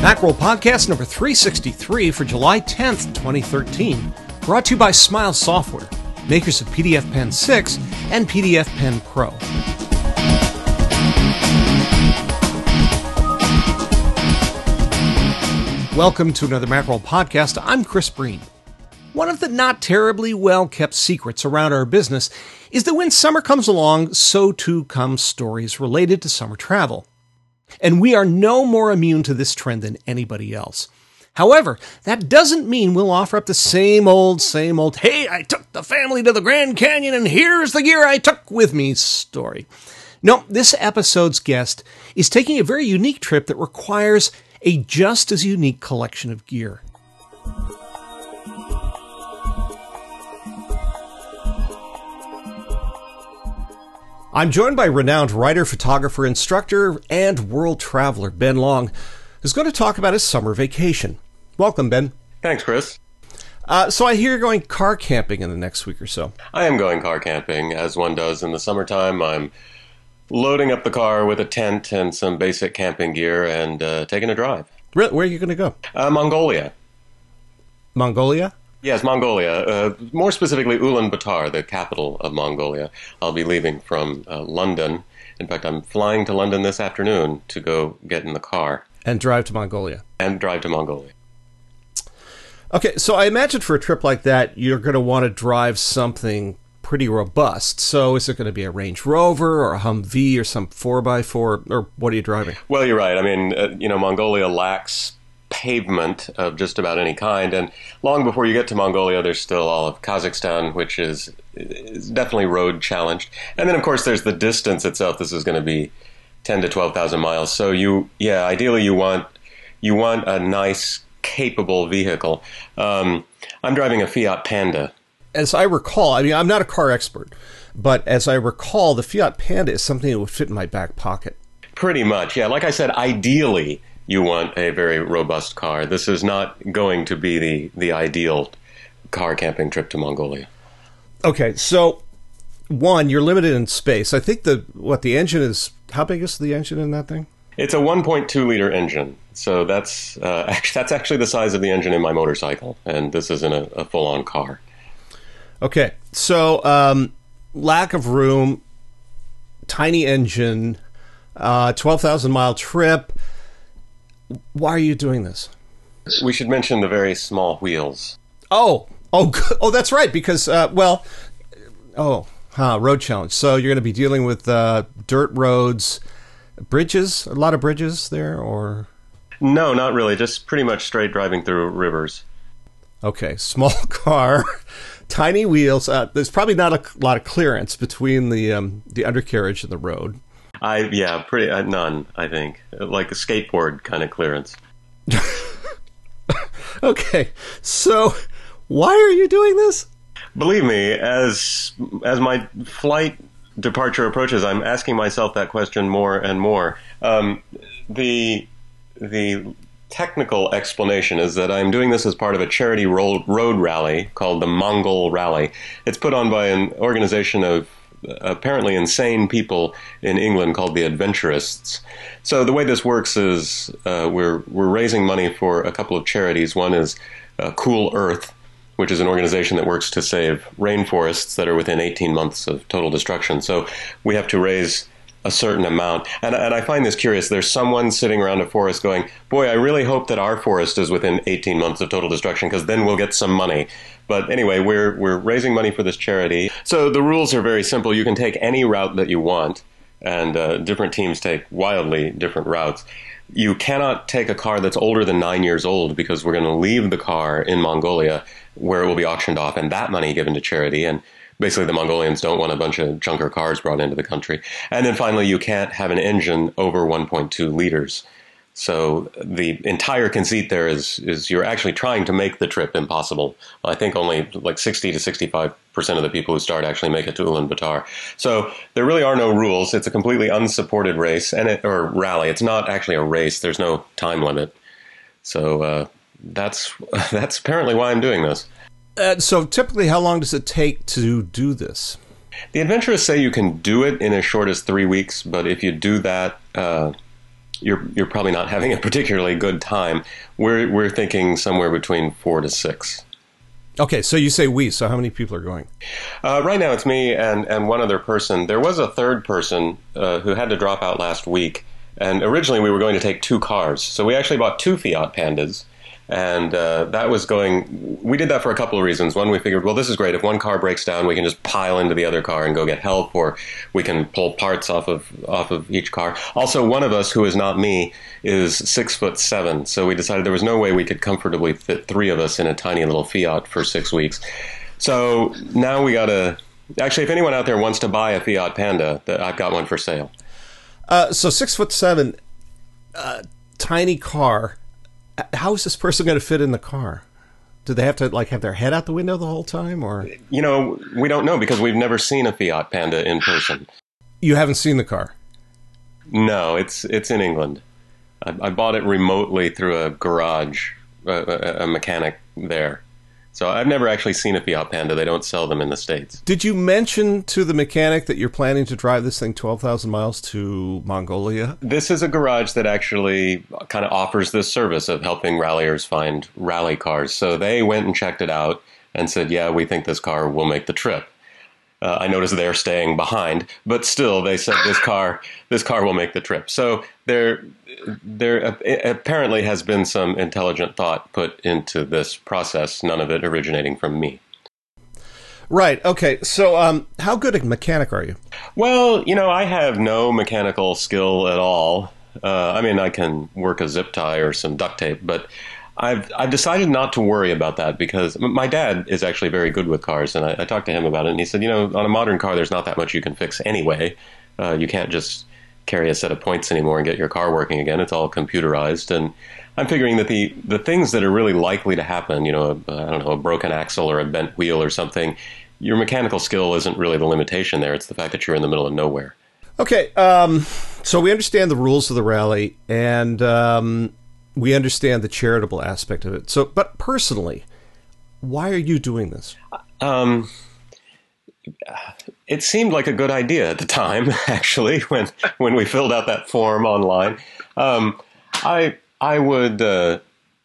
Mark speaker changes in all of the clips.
Speaker 1: Mackerel Podcast number 363 for July 10th, 2013. Brought to you by Smile Software, makers of PDF Pen 6 and PDF Pen Pro. Welcome to another Mackerel Podcast. I'm Chris Breen. One of the not terribly well-kept secrets around our business is that when summer comes along, so too come stories related to summer travel. And we are no more immune to this trend than anybody else. However, that doesn't mean we'll offer up the same old, hey, I took the family to the Grand Canyon and here's the gear I took with me story. No, this episode's guest is taking a very unique trip that requires a just as unique collection of gear. I'm joined by renowned writer, photographer, instructor, and world traveler Ben Long, who's going to talk about his summer vacation. Welcome, Ben.
Speaker 2: Thanks, Chris.
Speaker 1: So I hear you're going car camping in the next week or so.
Speaker 2: I am going car camping, as one does in the summertime. I'm loading up the car with a tent and some basic camping gear and taking a drive.
Speaker 1: Really? Where are you going to go?
Speaker 2: Mongolia.
Speaker 1: Mongolia?
Speaker 2: Yes, Mongolia. More specifically, Ulaanbaatar, the capital of Mongolia. I'll be leaving from London. In fact, I'm flying to London this afternoon to go get in the car.
Speaker 1: And drive to Mongolia. Okay, so I imagine for a trip like that, you're going to want to drive something pretty robust. So is it going to be a Range Rover or a Humvee or some 4x4, or what are you driving?
Speaker 2: Well, you're right. I mean, Mongolia lacks pavement of just about any kind, and long before you get to Mongolia, there's still all of Kazakhstan, which is definitely road challenged. And then, of course, there's the distance itself. This is going to be 10 to 12,000 miles. So ideally you want a nice, capable vehicle. I'm driving a Fiat Panda.
Speaker 1: As I recall, I mean, I'm not a car expert, but as I recall, the Fiat Panda is something that would fit in my back pocket.
Speaker 2: Pretty much, yeah. Like I said, ideally, you want a very robust car. This is not going to be the ideal car camping trip to Mongolia.
Speaker 1: Okay, so one, you're limited in space. I think the engine is, how big is the engine in that thing?
Speaker 2: It's a 1.2 liter engine. So that's actually the size of the engine in my motorcycle, and this isn't a full-on car. Okay,
Speaker 1: so lack of room, tiny engine, 12,000 mile trip. Why are you doing this?
Speaker 2: We should mention the very small wheels.
Speaker 1: Oh, that's right, because, road challenge. So you're going to be dealing with dirt roads, bridges, a lot of bridges there, or?
Speaker 2: No, not really, just pretty much straight driving through rivers.
Speaker 1: Okay, small car, tiny wheels. There's probably not a lot of clearance between the undercarriage and the road.
Speaker 2: None, I think. Like a skateboard kind of clearance.
Speaker 1: Okay, so why are you doing this?
Speaker 2: Believe me, as my flight departure approaches, I'm asking myself that question more and more. The technical explanation is that I'm doing this as part of a charity road rally called the Mongol Rally. It's put on by an organization of apparently insane people in England called the Adventurists. So the way this works is we're raising money for a couple of charities. One is Cool Earth, which is an organization that works to save rainforests that are within 18 months of total destruction. So we have to raise a certain amount. And I find this curious. There's someone sitting around a forest going, boy, I really hope that our forest is within 18 months of total destruction, because then we'll get some money. But anyway, we're raising money for this charity. So the rules are very simple. You can take any route that you want, and different teams take wildly different routes. You cannot take a car that's older than 9 years old, because we're going to leave the car in Mongolia where it will be auctioned off and that money given to charity. And basically the Mongolians don't want a bunch of junker cars brought into the country. And then finally, you can't have an engine over 1.2 liters. So the entire conceit there is you're actually trying to make the trip impossible. I think only like 60 to 65% of the people who start actually make it to Ulaanbaatar. So there really are no rules. It's a completely unsupported race or rally. It's not actually a race. There's no time limit. So that's apparently why I'm doing this.
Speaker 1: So typically, how long does it take to do this?
Speaker 2: The adventurers say you can do it in as short as 3 weeks, but if you do that, you're probably not having a particularly good time. We're thinking somewhere between 4 to 6.
Speaker 1: Okay, so you say we. So how many people are going?
Speaker 2: Right now, it's me and one other person. There was a third person who had to drop out last week. And originally, we were going to take 2 cars. So we actually bought 2 Fiat Pandas. And that was going... We did that for a couple of reasons. One, we figured, well, this is great. If one car breaks down, we can just pile into the other car and go get help, or we can pull parts off of each car. Also, one of us, who is not me, is 6'7". So we decided there was no way we could comfortably fit 3 of us in a tiny little Fiat for 6 weeks. So now we got to... Actually, if anyone out there wants to buy a Fiat Panda, I've got one for sale.
Speaker 1: So 6'7", tiny car. How is this person going to fit in the car? Do they have to have their head out the window the whole time, or?
Speaker 2: We don't know because we've never seen a Fiat Panda in person.
Speaker 1: You haven't seen the car?
Speaker 2: No, it's in England. I bought it remotely through a garage, a mechanic there. So I've never actually seen a Fiat Panda. They don't sell them in the States.
Speaker 1: Did you mention to the mechanic that you're planning to drive this thing 12,000 miles to Mongolia?
Speaker 2: This is a garage that actually kind of offers this service of helping ralliers find rally cars. So they went and checked it out and said, yeah, we think this car will make the trip. I noticed they're staying behind, but still, they said this car will make the trip. So there apparently has been some intelligent thought put into this process, none of it originating from me.
Speaker 1: Right. Okay. So how good a mechanic are you?
Speaker 2: Well, I have no mechanical skill at all. I can work a zip tie or some duct tape, but I've decided not to worry about that because my dad is actually very good with cars, and I talked to him about it, and he said, on a modern car, there's not that much you can fix anyway. You can't just carry a set of points anymore and get your car working again. It's all computerized, and I'm figuring that the things that are really likely to happen, a broken axle or a bent wheel or something, your mechanical skill isn't really the limitation there. It's the fact that you're in the middle of nowhere.
Speaker 1: Okay, so we understand the rules of the rally, and we understand the charitable aspect of it. So, but personally, why are you doing this? It seemed like a good idea at the time, actually, when we filled out that form online. I would...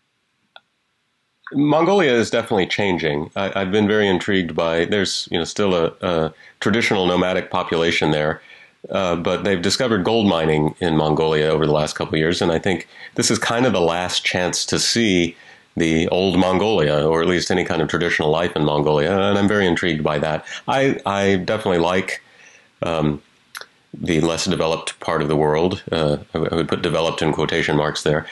Speaker 1: Mongolia is definitely changing. I've been very intrigued by... There's still a traditional nomadic population there. But they've discovered gold mining in Mongolia over the last couple of years, and I think this is kind of the last chance to see the old Mongolia, or at least any kind of traditional life in Mongolia, and I'm very intrigued by that. I definitely like the less developed part of the world. I would put developed in quotation marks there.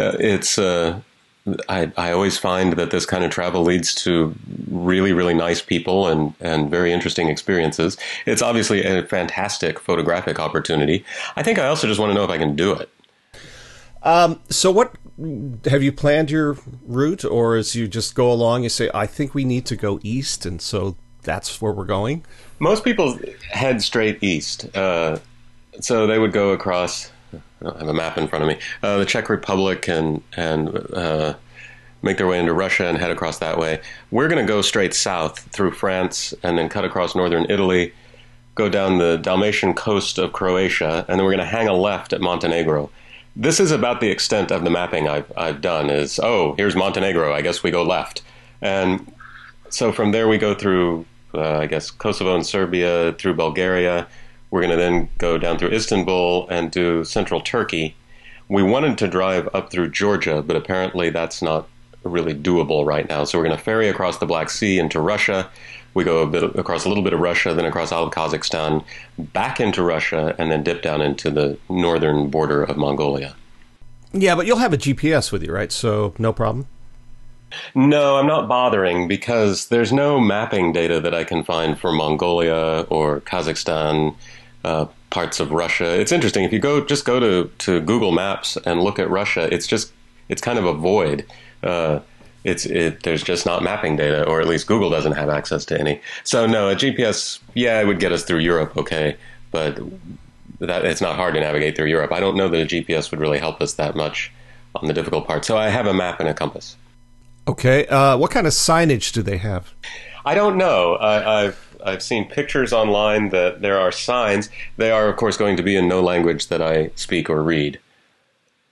Speaker 1: I always find that this kind of travel leads to really, really nice people and very interesting experiences. It's obviously a fantastic photographic opportunity. I think I also just want to know if I can do it. So what, have you planned your route, or as you just go along, you say, I think we need to go east, and so that's where we're going?
Speaker 2: Most people head straight east. So they would go across... I have a map in front of me. The Czech Republic and make their way into Russia and head across that way. We're going to go straight south through France and then cut across northern Italy, go down the Dalmatian coast of Croatia, and then we're going to hang a left at Montenegro. This is about the extent of the mapping I've done. Is here's Montenegro. I guess we go left, and so from there we go through Kosovo and Serbia, through Bulgaria. We're going to then go down through Istanbul and do central Turkey. We wanted to drive up through Georgia, but apparently that's not really doable right now. So we're going to ferry across the Black Sea into Russia. We go across a little bit of Russia, then across all of Kazakhstan, back into Russia, and then dip down into the northern border of Mongolia.
Speaker 1: Yeah, but you'll have a GPS with you, right? So no problem?
Speaker 2: No, I'm not bothering because there's no mapping data that I can find for Mongolia or Kazakhstan, parts of Russia. It's interesting. If you go to Google Maps and look at Russia, it's kind of a void. There's just not mapping data, or at least Google doesn't have access to any. So no, a GPS, it would get us through Europe, okay, but it's not hard to navigate through Europe. I don't know that a GPS would really help us that much on the difficult part. So I have a map and a compass.
Speaker 1: Okay. What kind of signage do they have?
Speaker 2: I don't know. I've seen pictures online that there are signs. They are, of course, going to be in no language that I speak or read.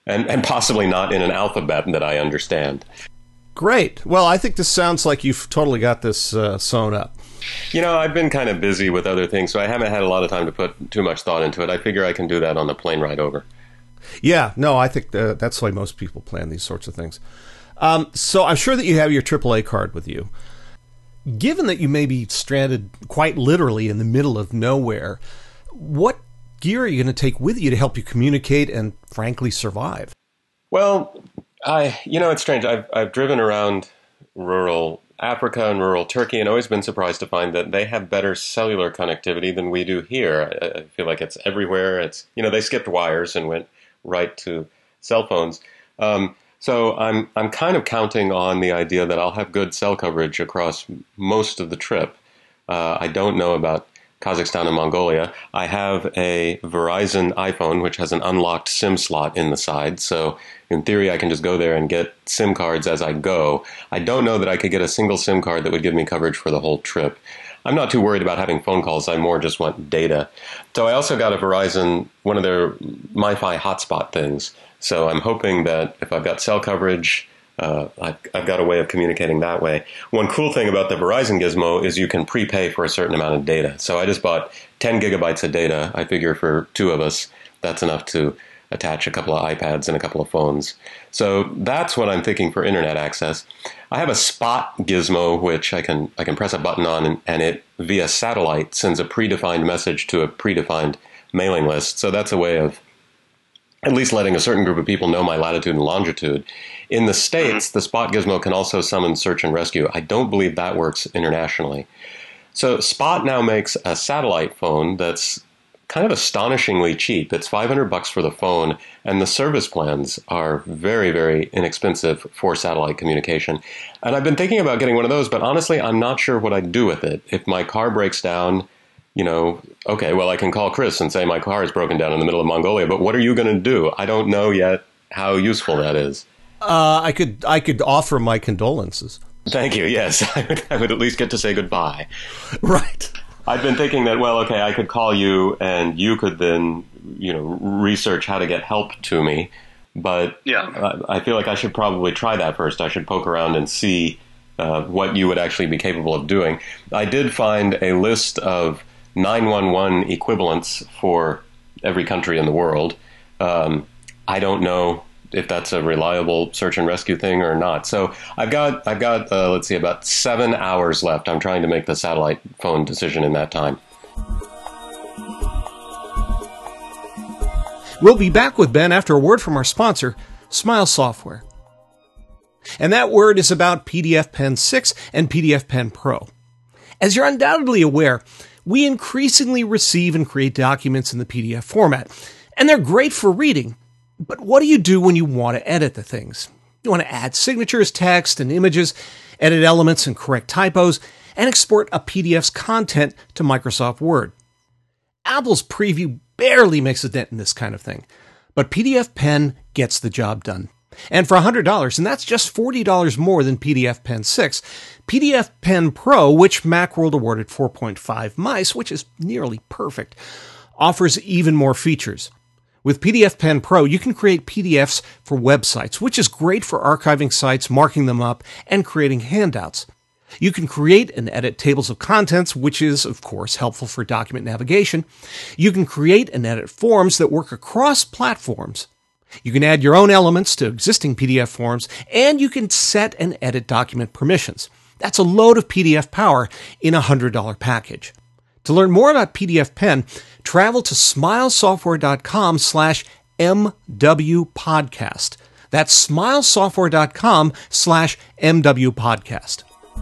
Speaker 2: and possibly not in an alphabet that I understand.
Speaker 1: Great. Well, I think this sounds like you've totally got this sewn up.
Speaker 2: I've been kind of busy with other things, so I haven't had a lot of time to put too much thought into it. I figure I can do that on the plane ride over.
Speaker 1: Yeah, no, I think that's why most people plan these sorts of things. So I'm sure that you have your AAA card with you. Given that you may be stranded quite literally in the middle of nowhere, what gear are you going to take with you to help you communicate and, frankly, survive?
Speaker 2: Well, it's strange. I've driven around rural Africa and rural Turkey and always been surprised to find that they have better cellular connectivity than we do here. I feel like it's everywhere. They skipped wires and went right to cell phones. So I'm kind of counting on the idea that I'll have good cell coverage across most of the trip. I don't know about Kazakhstan and Mongolia. I have a Verizon iPhone, which has an unlocked SIM slot in the side. So in theory, I can just go there and get SIM cards as I go. I don't know that I could get a single SIM card that would give me coverage for the whole trip. I'm not too worried about having phone calls. I more just want data. So I also got a Verizon, one of their MiFi hotspot things. So I'm hoping that if I've got cell coverage, I've got a way of communicating that way. One cool thing about the Verizon Gizmo is you can prepay for a certain amount of data. So I just bought 10 gigabytes of data. I figure for two of us, that's enough to attach a couple of iPads and a couple of phones. So that's what I'm thinking for internet access. I have a Spot Gizmo, which I can press a button on, and it, via satellite, sends a predefined message to a predefined mailing list. So that's a way of at least letting a certain group of people know my latitude and longitude. In the States, the Spot Gizmo can also summon search and rescue. I don't believe that works internationally. So Spot now makes a satellite phone that's kind of astonishingly cheap. It's $500 for the phone, and the service plans are very, very inexpensive for satellite communication. And I've been thinking about getting one of those, but honestly, I'm not sure what I'd do with it. If my car breaks down, okay, well, I can call Chris and say my car is broken down in the middle of Mongolia, but what are you going to do? I don't know yet how useful that is.
Speaker 1: I could offer my condolences.
Speaker 2: Thank you. Yes, I would at least get to say goodbye.
Speaker 1: Right.
Speaker 2: I've been thinking that, well, okay, I could call you and you could then, research how to get help to me. But yeah. I feel like I should probably try that first. I should poke around and see what you would actually be capable of doing. I did find a list of 911 equivalents for every country in the world. I don't know if that's a reliable search and rescue thing or not. So I've got let's see, about 7 hours left. I'm trying to make the satellite phone decision in that time.
Speaker 1: We'll be back with Ben after a word from our sponsor, Smile Software. And that word is about PDFpen 6 and PDFpen Pro. As you're undoubtedly aware, we increasingly receive and create documents in the PDF format, and they're great for reading. But what do you do when you want to edit the things? You want to add signatures, text, and images, edit elements and correct typos, and export a PDF's content to Microsoft Word. Apple's Preview barely makes a dent in this kind of thing, but PDFpen gets the job done. And for $100, and that's just $40 more than PDFpen 6, PDFpen Pro, which Macworld awarded 4.5 mice, which is nearly perfect, offers even more features. With PDFpen Pro, you can create PDFs for websites, which is great for archiving sites, marking them up, and creating handouts. You can create and edit tables of contents, which is, of course, helpful for document navigation. You can create and edit forms that work across platforms. You can add your own elements to existing PDF forms, and you can set and edit document permissions. That's a load of PDF power in a $100 package. To learn more about PDFpen, travel to smilesoftware.com/MWPodcast. That's smilesoftware.com/MWPodcast.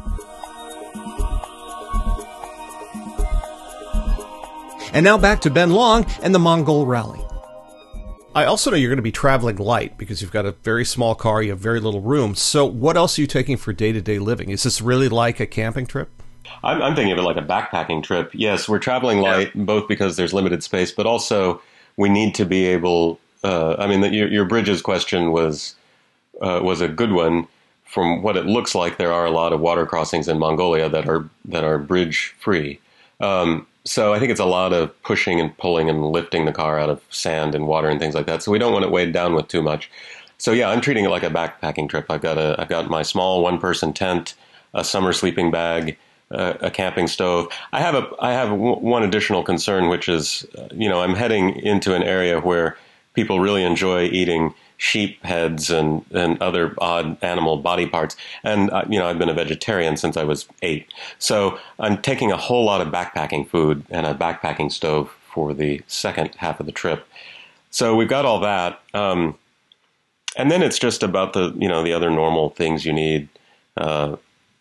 Speaker 1: And now back to Ben Long and the Mongol Rally. I also know you're going to be traveling light because you've got a very small car, you have very little room. So what else are you taking for day-to-day living? Is this really like a camping trip?
Speaker 2: I'm thinking of it like a backpacking trip. Yes, we're traveling light, both because there's limited space, but also we need to be able. Your bridges question was a good one. From what it looks like, there are a lot of water crossings in Mongolia that are bridge free. So I think it's a lot of pushing and pulling and lifting the car out of sand and water and things like that. So we don't want it weighed down with too much. So yeah, I'm treating it like a backpacking trip. I've got my small one-person tent, a summer sleeping bag, a camping stove. I have one additional concern, which is, I'm heading into an area where people really enjoy eating sheep heads and other odd animal body parts. And, I've been a vegetarian since I was 8. So I'm taking a whole lot of backpacking food and a backpacking stove for the second half of the trip. So we've got all that. And then it's just about the other normal things you need, how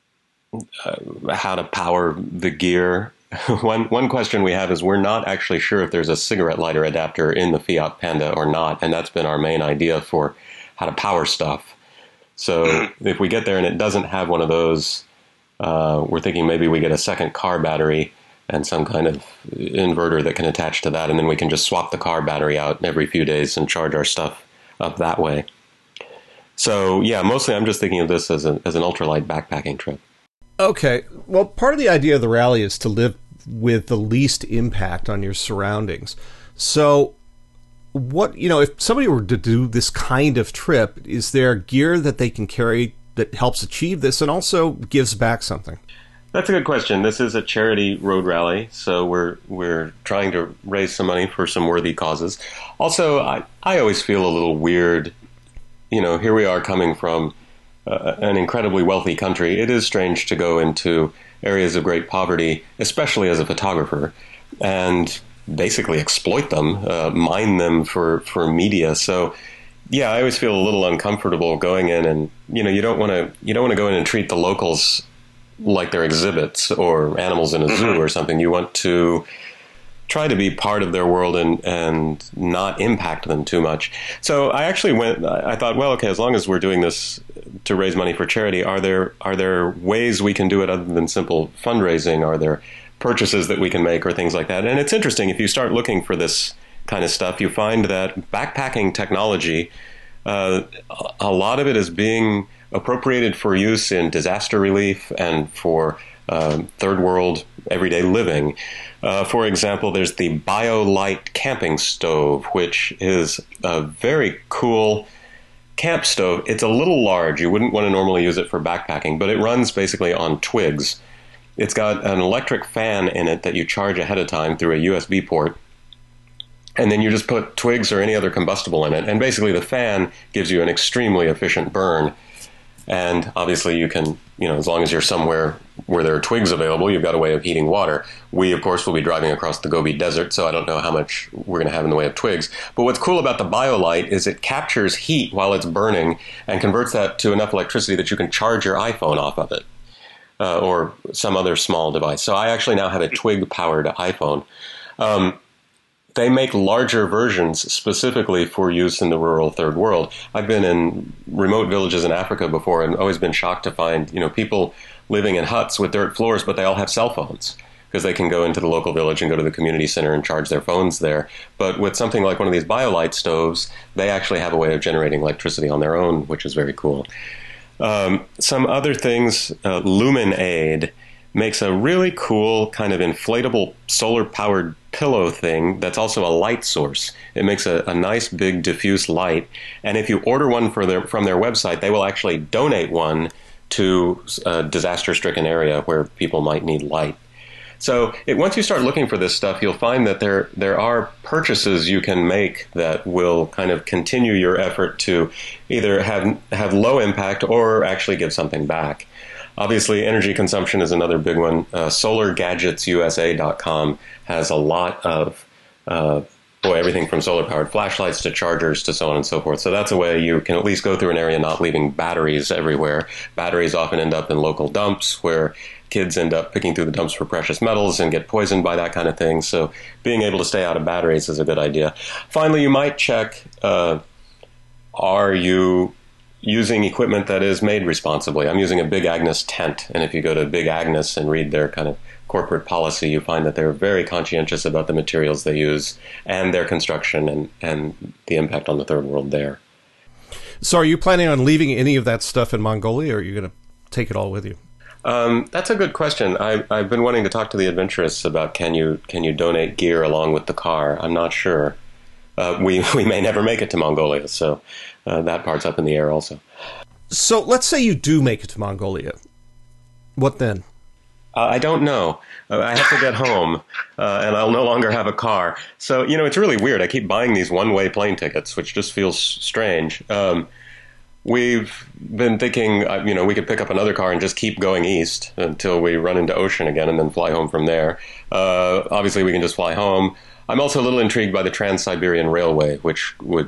Speaker 2: to power the gear. One question we have is we're not actually sure if there's a cigarette lighter adapter in the Fiat Panda or not, and that's been our main idea for how to power stuff. So if we get there and it doesn't have one of those, we're thinking maybe we get a second car battery and some kind of inverter that can attach to that, and then we can just swap the car battery out every few days and charge our stuff up that way. So yeah, mostly I'm just thinking of this as an ultralight backpacking trip.
Speaker 1: Okay. Well, part of the idea of the rally is to live with the least impact on your surroundings. So if somebody were to do this kind of trip, is there gear that they can carry that helps achieve this and also gives back something?
Speaker 2: That's a good question. This is a charity road rally, so we're trying to raise some money for some worthy causes. Also, I always feel a little weird. Here we are coming from an incredibly wealthy country. It is strange to go into areas of great poverty, especially as a photographer, and basically exploit them, mine them for media. So, yeah, I always feel a little uncomfortable going in, and you don't want to go in and treat the locals like they're exhibits or animals in a zoo or something. You want to try to be part of their world and not impact them too much. So I thought, well, okay, as long as we're doing this to raise money for charity, are there ways we can do it other than simple fundraising? Are there purchases that we can make or things like that? And it's interesting, if you start looking for this kind of stuff, you find that backpacking technology, a lot of it is being appropriated for use in disaster relief and for third world everyday living. For example, there's the BioLite camping stove, which is a very cool camp stove. It's a little large. You wouldn't want to normally use it for backpacking, but it runs basically on twigs. It's got an electric fan in it that you charge ahead of time through a USB port. And then you just put twigs or any other combustible in it. And basically the fan gives you an extremely efficient burn. And obviously you can, as long as you're somewhere where there are twigs available, you've got a way of heating water. We, of course, will be driving across the Gobi Desert, so I don't know how much we're going to have in the way of twigs. But what's cool about the BioLite is it captures heat while it's burning and converts that to enough electricity that you can charge your iPhone off of it, or some other small device. So I actually now have a twig-powered iPhone. They make larger versions specifically for use in the rural third world. I've been in remote villages in Africa before and always been shocked to find, people living in huts with dirt floors, but they all have cell phones because they can go into the local village and go to the community center and charge their phones there. But with something like one of these BioLite stoves, they actually have a way of generating electricity on their own, which is very cool. Some other things, LumenAid makes a really cool kind of inflatable solar-powered pillow thing that's also a light source. It makes a nice big diffuse light, and if you order one from their website, they will actually donate one to a disaster-stricken area where people might need light. So once you start looking for this stuff, you'll find that there are purchases you can make that will kind of continue your effort to either have low impact or actually give something back. Obviously, energy consumption is another big one. SolarGadgetsUSA.com has a lot of everything from solar-powered flashlights to chargers to so on and so forth. So that's a way you can at least go through an area not leaving batteries everywhere. Batteries often end up in local dumps where kids end up picking through the dumps for precious metals and get poisoned by that kind of thing. So being able to stay out of batteries is a good idea. Finally, you might check, are you using equipment that is made responsibly? I'm using a Big Agnes tent, and if you go to Big Agnes and read their kind of corporate policy, you find that they're very conscientious about the materials they use and their construction and the impact on the third world there.
Speaker 1: So are you planning on leaving any of that stuff in Mongolia, or are you going to take it all with you?
Speaker 2: That's a good question. I've been wanting to talk to the adventurous about can you donate gear along with the car. I'm not sure. We may never make it to Mongolia, so that part's up in the air also.
Speaker 1: So let's say you do make it to Mongolia. What then?
Speaker 2: I don't know. I have to get home, and I'll no longer have a car. So, it's really weird. I keep buying these one-way plane tickets, which just feels strange. We've been thinking, we could pick up another car and just keep going east until we run into ocean again and then fly home from there. Obviously, we can just fly home. I'm also a little intrigued by the Trans-Siberian Railway, which would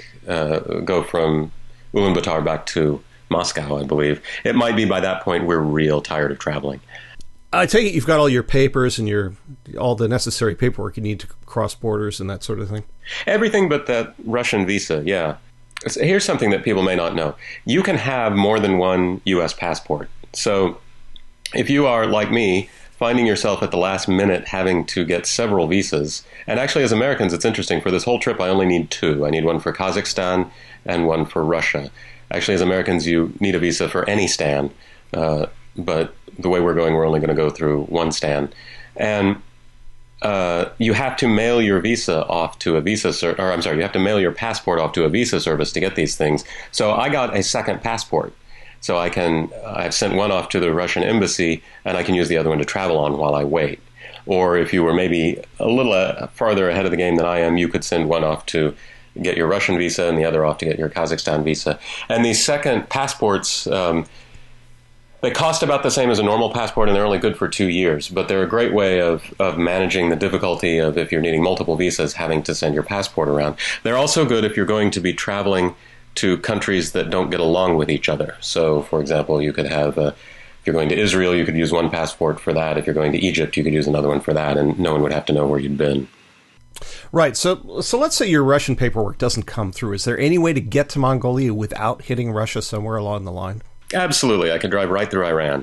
Speaker 2: go from Ulaanbaatar back to Moscow, I believe. It might be by that point we're real tired of traveling.
Speaker 1: I take it you've got all your papers and all the necessary paperwork you need to cross borders and that sort of thing?
Speaker 2: Everything but that Russian visa, yeah. So here's something that people may not know. You can have more than one U.S. passport. So if you are, like me, finding yourself at the last minute having to get several visas, and actually as Americans it's interesting, for this whole trip I only need two. I need one for Kazakhstan and one for Russia. Actually as Americans you need a visa for any stan, but the way we're going we're only going to go through one stan. And you have to mail your visa off to a you have to mail your passport off to a visa service to get these things. So I got a second passport. So I've sent one off to the Russian embassy and I can use the other one to travel on while I wait. Or if you were maybe a little farther ahead of the game than I am, you could send one off to get your Russian visa and the other off to get your Kazakhstan visa. And these second passports, they cost about the same as a normal passport, and they're only good for 2 years. But they're a great way of managing the difficulty of, if you're needing multiple visas, having to send your passport around. They're also good if you're going to be traveling to countries that don't get along with each other. So, for example, you could have, if you're going to Israel, you could use one passport for that. If you're going to Egypt, you could use another one for that, and no one would have to know where you'd been.
Speaker 1: Right. So let's say your Russian paperwork doesn't come through. Is there any way to get to Mongolia without hitting Russia somewhere along the line?
Speaker 2: Absolutely. I could drive right through Iran.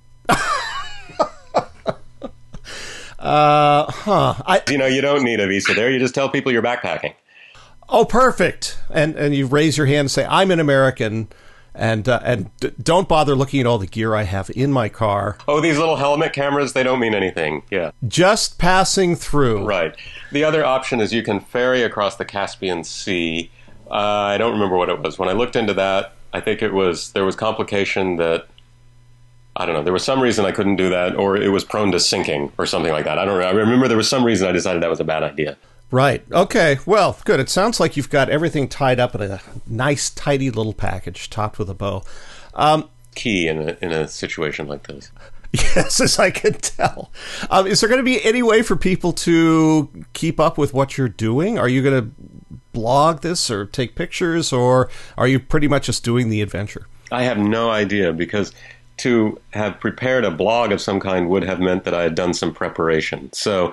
Speaker 2: You don't need a visa there. You just tell people you're backpacking.
Speaker 1: Oh, perfect. And you raise your hand and say, I'm an American, and don't bother looking at all the gear I have in my car.
Speaker 2: Oh, these little helmet cameras, they don't mean anything. Yeah.
Speaker 1: Just passing through.
Speaker 2: Right. The other option is you can ferry across the Caspian Sea. I don't remember what it was. When I looked into that, I think there was complication that, I don't know, there was some reason I couldn't do that, or it was prone to sinking or something like that. I don't know. I remember there was some reason I decided that was a bad idea.
Speaker 1: Right. Okay. Well, good. It sounds like you've got everything tied up in a nice, tidy little package topped with a bow.
Speaker 2: Key in a situation like this.
Speaker 1: Yes, as I can tell. Is there going to be any way for people to keep up with what you're doing? Are you going to blog this or take pictures, or are you pretty much just doing the adventure?
Speaker 2: I have no idea, because to have prepared a blog of some kind would have meant that I had done some preparation. So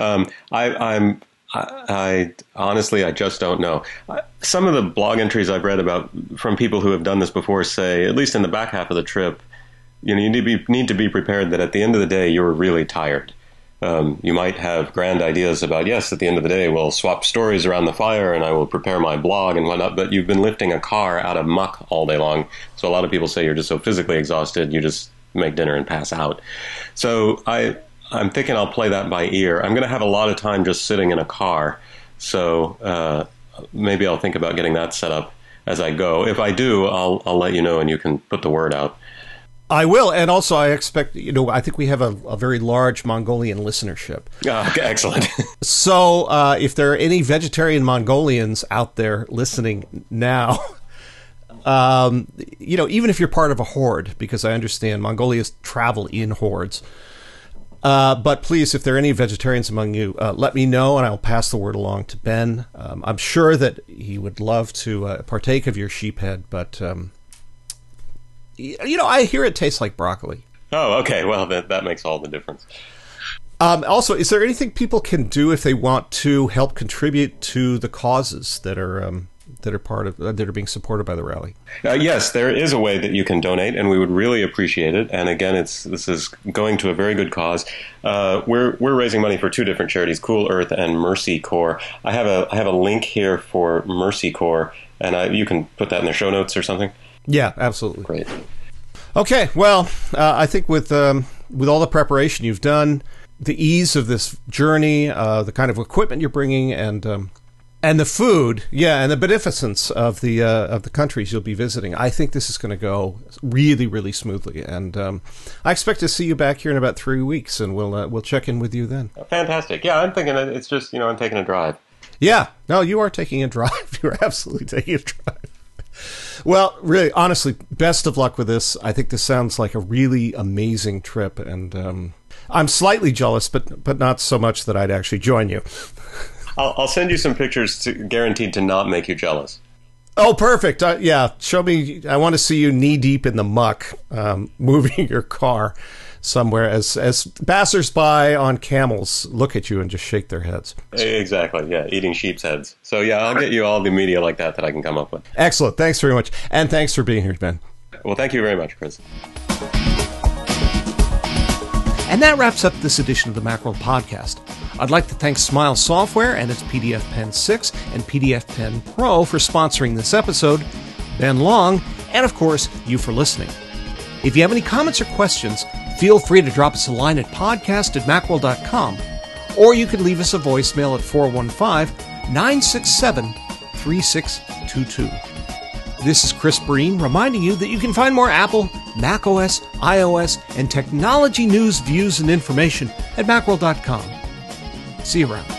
Speaker 2: I honestly, I just don't know. Some of the blog entries I've read about from people who have done this before say, at least in the back half of the trip, you need to be prepared that at the end of the day, you're really tired. You might have grand ideas about, yes, at the end of the day, we'll swap stories around the fire and I will prepare my blog and whatnot, but you've been lifting a car out of muck all day long. So a lot of people say you're just so physically exhausted, you just make dinner and pass out. So I'm thinking I'll play that by ear. I'm going to have a lot of time just sitting in a car. So maybe I'll think about getting that set up as I go. If I do, I'll let you know and you can put the word out.
Speaker 1: I will, and also I expect, I think we have a very large Mongolian listenership.
Speaker 2: Okay, excellent.
Speaker 1: So if there are any vegetarian Mongolians out there listening now, even if you're part of a horde, because I understand Mongolians travel in hordes, but please, if there are any vegetarians among you, let me know, and I'll pass the word along to Ben. I'm sure that he would love to partake of your sheephead, but... I hear it tastes like broccoli.
Speaker 2: Oh, okay. Well, that makes all the difference.
Speaker 1: Also, is there anything people can do if they want to help contribute to the causes that are that are being supported by the rally?
Speaker 2: Yes, there is a way that you can donate, and we would really appreciate it. And again, this is going to a very good cause. We're raising money for two different charities, Cool Earth and Mercy Corps. I have a link here for Mercy Corps, and you can put that in the show notes or something.
Speaker 1: Yeah, absolutely.
Speaker 2: Great.
Speaker 1: Okay, well, I think with all the preparation you've done, the ease of this journey, the kind of equipment you're bringing, and the food, and the beneficence of the countries you'll be visiting, I think this is going to go really, really smoothly. And I expect to see you back here in about 3 weeks, and we'll check in with you then.
Speaker 2: Fantastic. Yeah, I'm thinking it's just I'm taking a drive.
Speaker 1: Yeah, no, you are taking a drive. You're absolutely taking a drive. Well, really, honestly, best of luck with this. I think this sounds like a really amazing trip, and I'm slightly jealous, but not so much that I'd actually join you.
Speaker 2: I'll send you some pictures guaranteed to not make you jealous.
Speaker 1: Oh, perfect. Yeah, show me. I want to see you knee deep in the muck, moving your car somewhere as passersby on camels look at you and just shake their heads.
Speaker 2: Exactly, yeah, eating sheep's heads. So, yeah, I'll get you all the media like that I can come up with.
Speaker 1: Excellent. Thanks very much. And thanks for being here, Ben.
Speaker 2: Well, thank you very much, Chris.
Speaker 1: And that wraps up this edition of the Macworld Podcast. I'd like to thank Smile Software and its PDF Pen 6 and PDF Pen Pro for sponsoring this episode, Ben Long, and of course, you for listening. If you have any comments or questions, feel free to drop us a line at podcast@macworld.com, or you can leave us a voicemail at 415-967-3622. This is Chris Breen reminding you that you can find more Apple, macOS, iOS, and technology news, views, and information at macworld.com. See you around.